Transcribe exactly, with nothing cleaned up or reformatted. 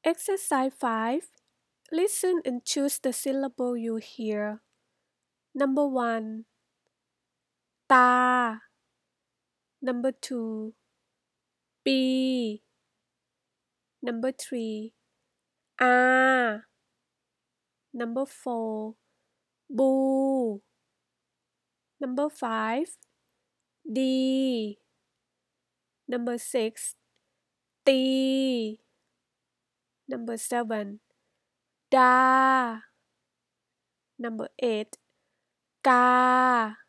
Exercise five. Listen and choose the syllable you hear. Number one. Ta. Number two. P. Number three. A. Number four. Bu. Number five. D. Number six. T. Number seven. Da. Number eight. Ka.